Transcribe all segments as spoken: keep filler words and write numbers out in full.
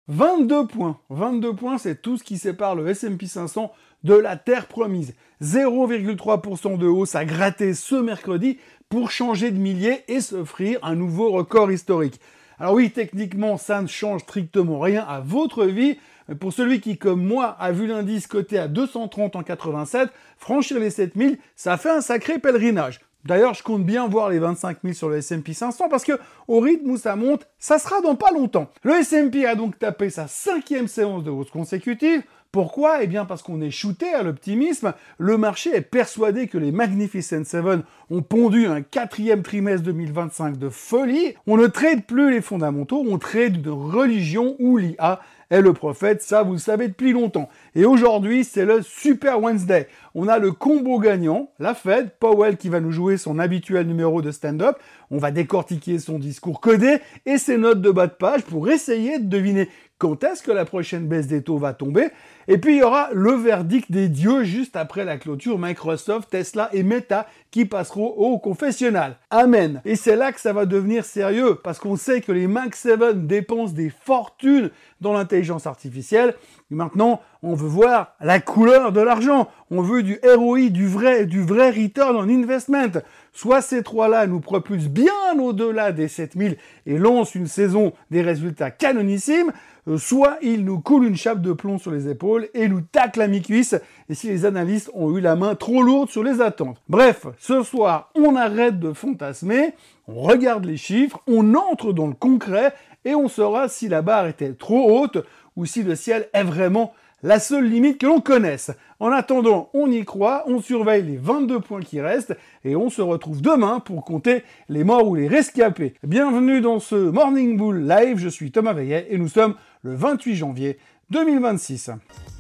vingt-deux points. vingt-deux points, c'est tout ce qui sépare le S and P cinq cents de la terre promise. zéro virgule trois pour cent de hausse à gratter ce mercredi pour changer de millier et s'offrir un nouveau record historique. Alors oui, techniquement, ça ne change strictement rien à votre vie. Mais pour celui qui, comme moi, a vu l'indice coté à deux cent trente en quatre-vingt-sept, franchir les sept mille, ça fait un sacré pèlerinage. D'ailleurs, je compte bien voir les vingt-cinq mille sur le S and P cinq cents parce que, au rythme où ça monte, ça sera dans pas longtemps. Le S and P a donc tapé sa cinquième séance de hausse consécutive. Pourquoi? Eh bien parce qu'on est shooté à l'optimisme. Le marché est persuadé que les Magnificent Seven ont pondu un quatrième trimestre deux mille vingt-cinq de folie. On ne trade plus les fondamentaux, on trade une religion où l'I A est le prophète, ça vous le savez depuis longtemps. Et aujourd'hui, c'est le Super Wednesday. On a le combo gagnant, la Fed, Powell qui va nous jouer son habituel numéro de stand-up. On va décortiquer son discours codé et ses notes de bas de page pour essayer de deviner quand est-ce que la prochaine baisse des taux va tomber. Et puis il y aura le verdict des dieux juste après la clôture, Microsoft, Tesla et Meta qui passeront au confessionnal. Amen. Et c'est là que ça va devenir sérieux, parce qu'on sait que les Mag sept dépensent des fortunes dans l'intelligence artificielle. Et maintenant, on veut voir la couleur de l'argent. On veut du R O I, du vrai, du vrai return on investment. Soit ces trois-là nous propulsent bien au-delà des sept mille et lancent une saison des résultats canonissimes, soit ils nous coulent une chape de plomb sur les épaules et nous taclent la mi-cuisse, et si les analystes ont eu la main trop lourde sur les attentes. Bref, ce soir, on arrête de fantasmer, on regarde les chiffres, on entre dans le concret, et on saura si la barre était trop haute, ou si le ciel est vraiment la seule limite que l'on connaisse. En attendant, on y croit, on surveille les vingt-deux points qui restent, et on se retrouve demain pour compter les morts ou les rescapés. Bienvenue dans ce Morning Bull Live, je suis Thomas Veillet, et nous sommes le vingt-huit janvier deux mille vingt-six.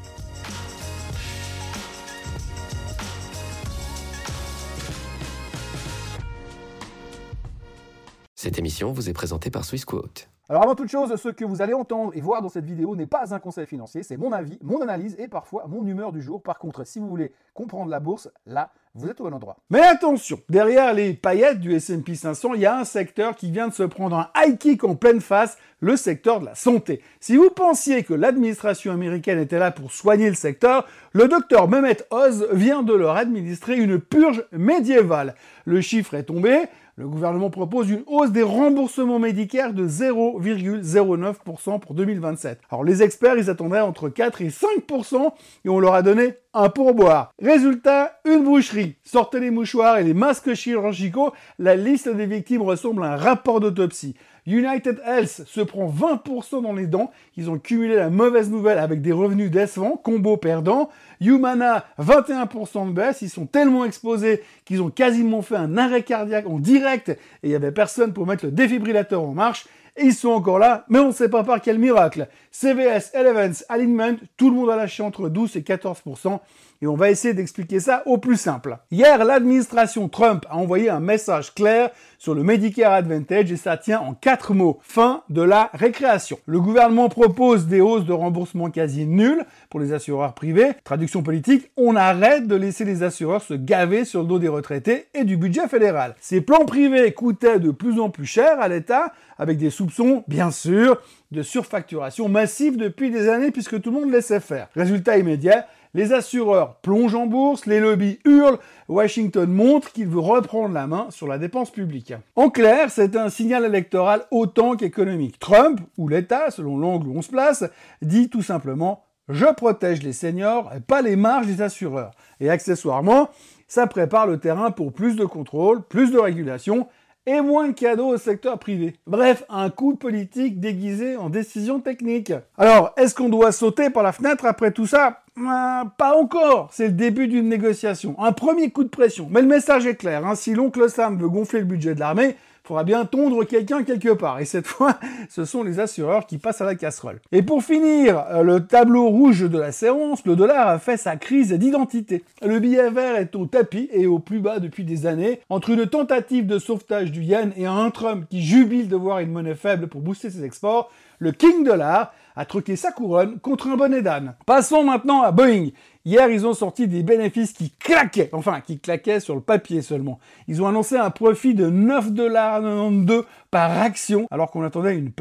Cette émission vous est présentée par Swissquote. Alors avant toute chose, ce que vous allez entendre et voir dans cette vidéo n'est pas un conseil financier, c'est mon avis, mon analyse et parfois mon humeur du jour. Par contre, si vous voulez comprendre la bourse, là, vous êtes au bon endroit. Mais attention, derrière les paillettes du S and P cinq cents, il y a un secteur qui vient de se prendre un high kick en pleine face, le secteur de la santé. Si vous pensiez que l'administration américaine était là pour soigner le secteur, le docteur Mehmet Oz vient de leur administrer une purge médiévale. Le chiffre est tombé. Le gouvernement propose une hausse des remboursements médicaux de zéro virgule zéro neuf pour cent pour deux mille vingt-sept. Alors les experts, ils attendaient entre quatre et cinq pour cent et on leur a donné un pourboire. Résultat, une boucherie. Sortez les mouchoirs et les masques chirurgicaux, la liste des victimes ressemble à un rapport d'autopsie. United Health se prend vingt pour cent dans les dents. Ils ont cumulé la mauvaise nouvelle avec des revenus décevants, combo perdant. Humana, vingt et un pour cent de baisse. Ils sont tellement exposés qu'ils ont quasiment fait un arrêt cardiaque en direct et il n'y avait personne pour mettre le défibrillateur en marche. Et ils sont encore là, mais on ne sait pas par quel miracle. C V S, Elevance, Alignment, tout le monde a lâché entre douze et quatorze pour cent. Et on va essayer d'expliquer ça au plus simple. Hier, l'administration Trump a envoyé un message clair sur le Medicare Advantage et ça tient en quatre mots. Fin de la récréation. Le gouvernement propose des hausses de remboursement quasi nulles pour les assureurs privés. Traduction politique, on arrête de laisser les assureurs se gaver sur le dos des retraités et du budget fédéral. Ces plans privés coûtaient de plus en plus cher à l'État, avec des soupçons, bien sûr, de surfacturation massive depuis des années puisque tout le monde laissait faire. Résultat immédiat, les assureurs plongent en bourse, les lobbies hurlent, Washington montre qu'il veut reprendre la main sur la dépense publique. En clair, c'est un signal électoral autant qu'économique. Trump, ou l'État, selon l'angle où on se place, dit tout simplement « Je protège les seniors et pas les marges des assureurs ». Et accessoirement, ça prépare le terrain pour plus de contrôle, plus de régulation et moins de cadeaux au secteur privé. Bref, un coup politique déguisé en décision technique. Alors, est-ce qu'on doit sauter par la fenêtre après tout ça ? Euh, pas encore, c'est le début d'une négociation. Un premier coup de pression. Mais le message est clair, hein. Si l'oncle Sam veut gonfler le budget de l'armée, il faudra bien tondre quelqu'un quelque part. Et cette fois, ce sont les assureurs qui passent à la casserole. Et pour finir, le tableau rouge de la séance, le dollar a fait sa crise d'identité. Le billet vert est au tapis et au plus bas depuis des années. Entre une tentative de sauvetage du yen et un Trump qui jubile de voir une monnaie faible pour booster ses exports, le King Dollar a truqué sa couronne contre un bonnet d'âne. Passons maintenant à Boeing. Hier, ils ont sorti des bénéfices qui claquaient, enfin, qui claquaient sur le papier seulement. Ils ont annoncé un profit de neuf dollars quatre-vingt-douze par action, alors qu'on attendait une perte.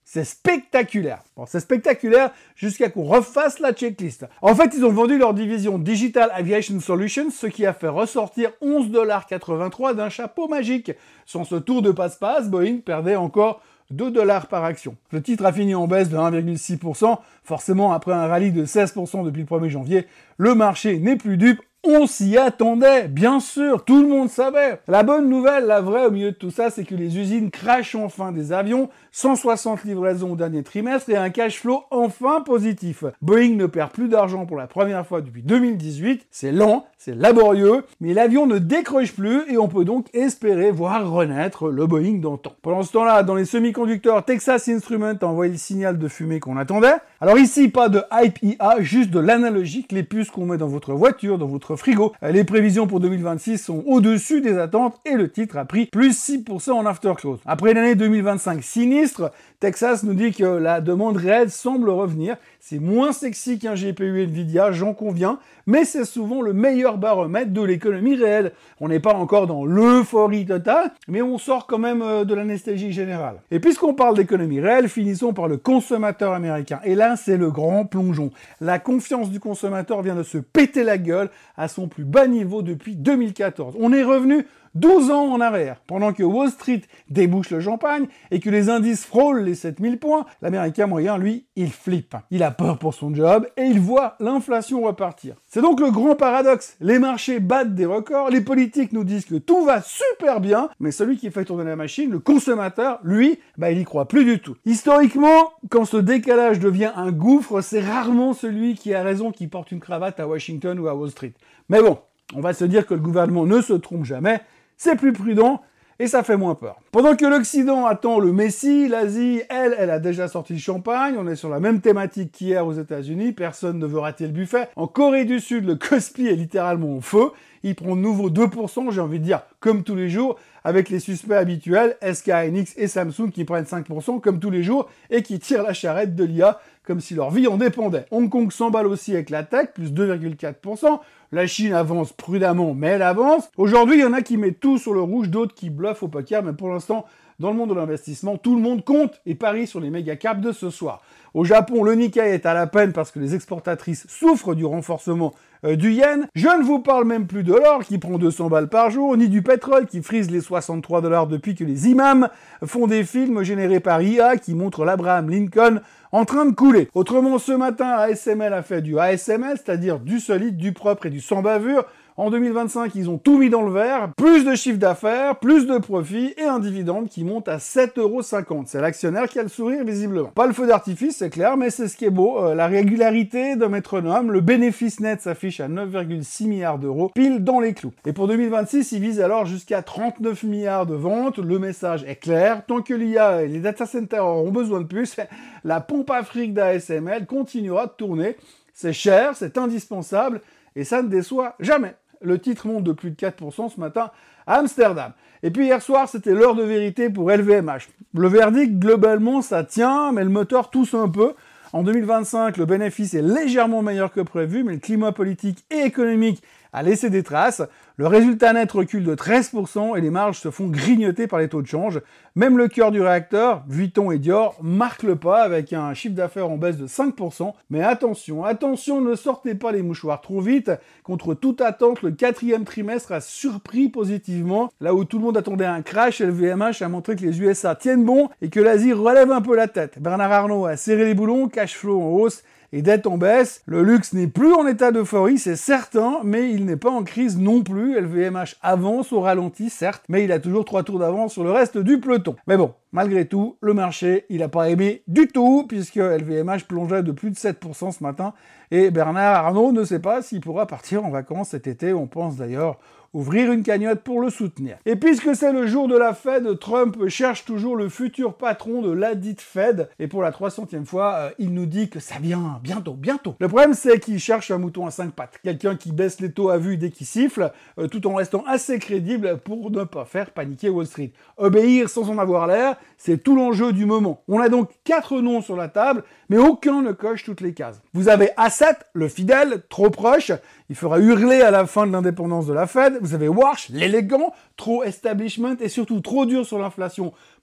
C'est spectaculaire. Bon, c'est spectaculaire jusqu'à qu'on refasse la checklist. En fait, ils ont vendu leur division Digital Aviation Solutions, ce qui a fait ressortir onze dollars quatre-vingt-trois d'un chapeau magique. Sans ce tour de passe-passe, Boeing perdait encore deux dollars par action. Le titre a fini en baisse de un virgule six pour cent. Forcément, après un rallye de seize pour cent depuis le premier janvier, le marché n'est plus dupe. On s'y attendait, bien sûr, tout le monde savait. La bonne nouvelle, la vraie au milieu de tout ça, c'est que les usines crachent enfin des avions, cent soixante livraisons au dernier trimestre et un cash flow enfin positif. Boeing ne perd plus d'argent pour la première fois depuis deux mille dix-huit, c'est lent, c'est laborieux, mais l'avion ne décroche plus et on peut donc espérer voir renaître le Boeing d'antan. Pendant ce temps-là, dans les semi-conducteurs, Texas Instruments a envoyé le signal de fumée qu'on attendait. Alors ici, pas de hype I A, juste de l'analogique, les puces qu'on met dans votre voiture, dans votre frigo. Les prévisions pour deux mille vingt-six sont au-dessus des attentes et le titre a pris plus six pour cent en afterclose. Après une année deux mille vingt-cinq sinistre, Texas nous dit que la demande réelle semble revenir. C'est moins sexy qu'un G P U Nvidia, j'en conviens, mais c'est souvent le meilleur baromètre de l'économie réelle. On n'est pas encore dans l'euphorie totale, mais on sort quand même de l'anesthésie générale. Et puisqu'on parle d'économie réelle, finissons par le consommateur américain. Et là, c'est le grand plongeon. La confiance du consommateur vient de se péter la gueule à son plus bas niveau depuis deux mille quatorze. On est revenu douze ans en arrière. Pendant que Wall Street débouche le champagne et que les indices frôlent les sept mille points, l'Américain moyen, lui, il flippe. Il a peur pour son job et il voit l'inflation repartir. C'est donc le grand paradoxe. Les marchés battent des records, les politiques nous disent que tout va super bien, mais celui qui fait tourner la machine, le consommateur, lui, bah, il y croit plus du tout. Historiquement, quand ce décalage devient un gouffre, c'est rarement celui qui a raison qui porte une cravate à Washington ou à Wall Street. Mais bon, on va se dire que le gouvernement ne se trompe jamais, c'est plus prudent et ça fait moins peur. Pendant que l'Occident attend le Messie, l'Asie, elle, elle a déjà sorti le champagne, on est sur la même thématique qu'hier aux États-Unis, personne ne veut rater le buffet. En Corée du Sud, le Kospi est littéralement au feu, il prend de nouveau deux pour cent, j'ai envie de dire, comme tous les jours, avec les suspects habituels, S K Hynix et Samsung qui prennent cinq pour cent comme tous les jours et qui tirent la charrette de l'I A comme si leur vie en dépendait. Hong Kong s'emballe aussi avec la tech, plus deux virgule quatre pour cent. La Chine avance prudemment, mais elle avance. Aujourd'hui, il y en a qui mettent tout sur le rouge, d'autres qui bluffent au poker, mais pour l'instant, dans le monde de l'investissement, tout le monde compte et parie sur les méga caps de ce soir. Au Japon, le Nikkei est à la peine parce que les exportatrices souffrent du renforcement euh, du yen. Je ne vous parle même plus de l'or qui prend deux cents balles par jour, ni du pétrole qui frise les soixante-trois dollars depuis que les imams font des films générés par I A qui montrent l'Abraham Lincoln en train de couler. Autrement, ce matin, A S M L a fait du A S M L, c'est-à-dire du solide, du propre et du sans bavure. En deux mille vingt-cinq, ils ont tout mis dans le vert, plus de chiffre d'affaires, plus de profit et un dividende qui monte à sept euros cinquante. C'est l'actionnaire qui a le sourire visiblement. Pas le feu d'artifice, c'est clair, mais c'est ce qui est beau. Euh, la régularité d'un métronome, le bénéfice net s'affiche à neuf virgule six milliards d'euros, pile dans les clous. Et pour deux mille vingt-six, ils visent alors jusqu'à trente-neuf milliards de ventes. Le message est clair. Tant que l'I A et les data centers auront besoin de plus, la pompe afrique d'A S M L continuera de tourner. C'est cher, c'est indispensable et ça ne déçoit jamais. Le titre monte de plus de quatre pour cent ce matin à Amsterdam. Et puis hier soir, c'était l'heure de vérité pour L V M H. Le verdict, globalement, ça tient, mais le moteur tousse un peu. En deux mille vingt-cinq, le bénéfice est légèrement meilleur que prévu, mais le climat politique et économique a laissé des traces. Le résultat net recule de treize pour cent et les marges se font grignoter par les taux de change. Même le cœur du réacteur, Vuitton et Dior, marque le pas avec un chiffre d'affaires en baisse de cinq pour cent. Mais attention, attention, ne sortez pas les mouchoirs trop vite. Contre toute attente, le quatrième trimestre a surpris positivement. Là où tout le monde attendait un crash, L V M H a montré que les U S A tiennent bon et que l'Asie relève un peu la tête. Bernard Arnault a serré les boulons, cash flow en hausse et dette en baisse. Le luxe n'est plus en état d'euphorie, c'est certain, mais il n'est pas en crise non plus. L V M H avance au ralenti, certes, mais il a toujours trois tours d'avance sur le reste du peloton. Mais bon, malgré tout, le marché, il n'a pas aimé du tout, puisque L V M H plongeait de plus de sept pour cent ce matin, et Bernard Arnault ne sait pas s'il pourra partir en vacances cet été. On pense d'ailleurs ouvrir une cagnotte pour le soutenir. Et puisque c'est le jour de la Fed, Trump cherche toujours le futur patron de la dite Fed, et pour la trois centième fois, euh, il nous dit que ça vient bientôt, bientôt. Le problème, c'est qu'il cherche un mouton à cinq pattes, quelqu'un qui baisse les taux à vue dès qu'il siffle, euh, tout en restant assez crédible pour ne pas faire paniquer Wall Street. Obéir sans en avoir l'air, c'est tout l'enjeu du moment. On a donc quatre noms sur la table, mais aucun ne coche toutes les cases. Vous avez Asset, le fidèle, trop proche, il fera hurler à la fin de l'indépendance de la Fed. Vous avez Warsh, l'élégant, trop establishment et surtout trop dur sur l'inflation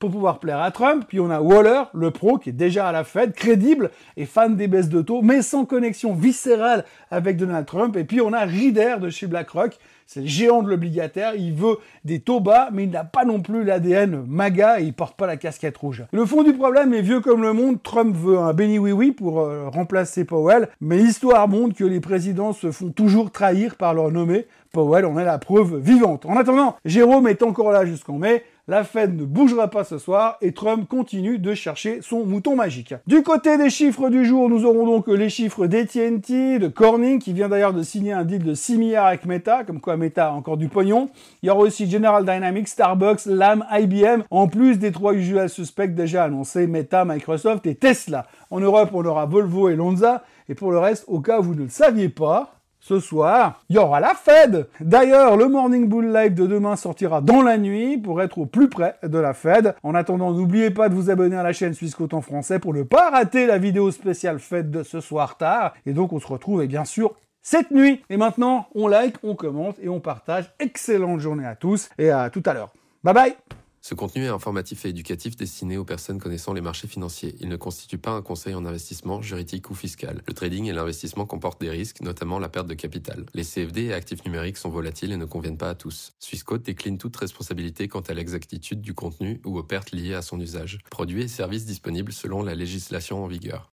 pour pouvoir plaire à Trump. Puis on a Waller, le pro, qui est déjà à la Fed, crédible et fan des baisses de taux, mais sans connexion viscérale avec Donald Trump. Et puis on a Rider de chez BlackRock, c'est le géant de l'obligataire, il veut des taux bas, mais il n'a pas non plus l'A D N MAGA et il porte pas la casquette rouge. Le fond du problème est vieux comme le monde, Trump veut un béni oui-oui pour euh, remplacer Powell, mais l'histoire montre que les présidents se font toujours trahir par leur nommé. Powell en est la preuve vivante. En attendant, Jérôme est encore là jusqu'en mai, la Fed ne bougera pas ce soir et Trump continue de chercher son mouton magique. Du côté des chiffres du jour, nous aurons donc les chiffres d'A T and T, de Corning, qui vient d'ailleurs de signer un deal de six milliards avec Meta, comme quoi Meta a encore du pognon. Il y aura aussi General Dynamics, Starbucks, Lam, I B M, en plus des trois usual suspects déjà annoncés, Meta, Microsoft et Tesla. En Europe, on aura Volvo et Lonza, et pour le reste, au cas où vous ne le saviez pas, ce soir, il y aura la Fed. D'ailleurs, le Morning Bull Live de demain sortira dans la nuit pour être au plus près de la Fed. En attendant, n'oubliez pas de vous abonner à la chaîne Swissquote en français pour ne pas rater la vidéo spéciale Fed de ce soir tard. Et donc, on se retrouve, et bien sûr, cette nuit. Et maintenant, on like, on commente et on partage. Excellente journée à tous et à tout à l'heure. Bye bye. Ce contenu est informatif et éducatif destiné aux personnes connaissant les marchés financiers. Il ne constitue pas un conseil en investissement, juridique ou fiscal. Le trading et l'investissement comportent des risques, notamment la perte de capital. Les C F D et actifs numériques sont volatiles et ne conviennent pas à tous. Swissquote décline toute responsabilité quant à l'exactitude du contenu ou aux pertes liées à son usage. Produits et services disponibles selon la législation en vigueur.